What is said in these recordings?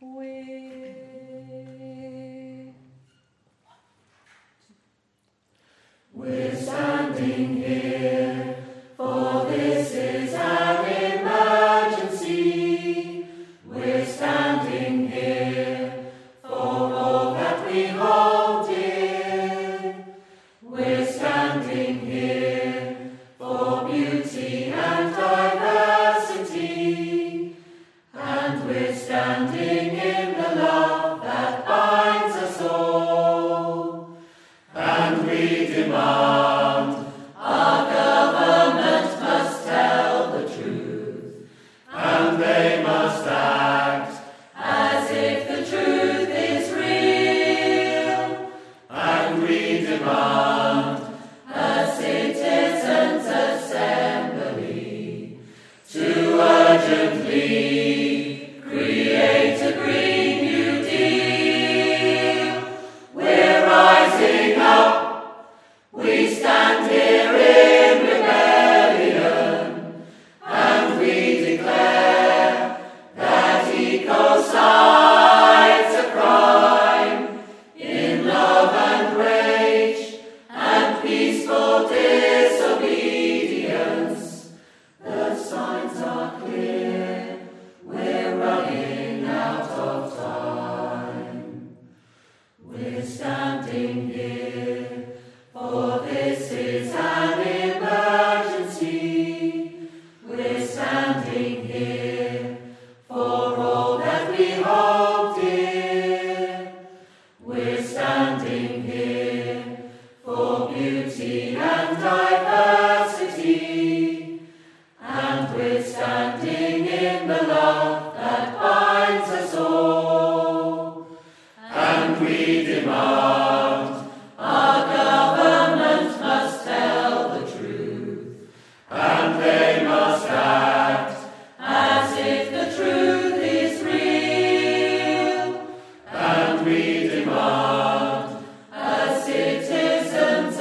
We're standing here, for this is an emergency. We're standing here for all that we hold dear. We're standing here for beauty and diversity. And we're standing in the love that binds us all. And we demand our government must tell the truth, and they must act as if the truth is real. And we demand a citizens' assembly to urgently create a Green New Deal. We're rising up. We stand here in rebellion, and we declare that ecocide's a crime. In love and rage and peaceful disobedience, the signs are clear. We're running out of time. We're standing here, for this is an emergency. We're standing here for all that we hold dear. We're standing here for beauty and diversity. And we're standing in the love that binds us all. And we demand our government must tell the truth, and they must act as if the truth is real. And we demand a citizens'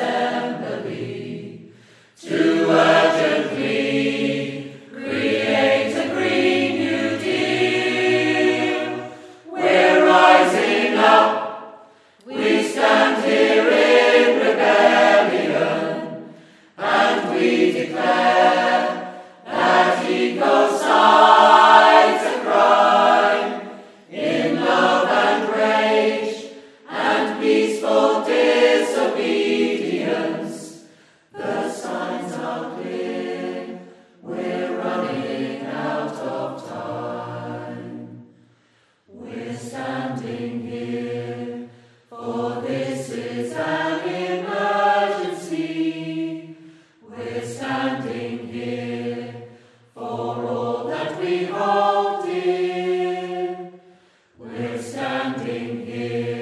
assembly to urgently create a Green New Deal. We're rising up. We stand here in rebellion, and we declare that ecocide's a crime. In love and rage and peaceful disobedience, the signs are clear. We're running out of time. We're standing here, for this is an emergency. We're standing here for all that we hold dear. We're standing here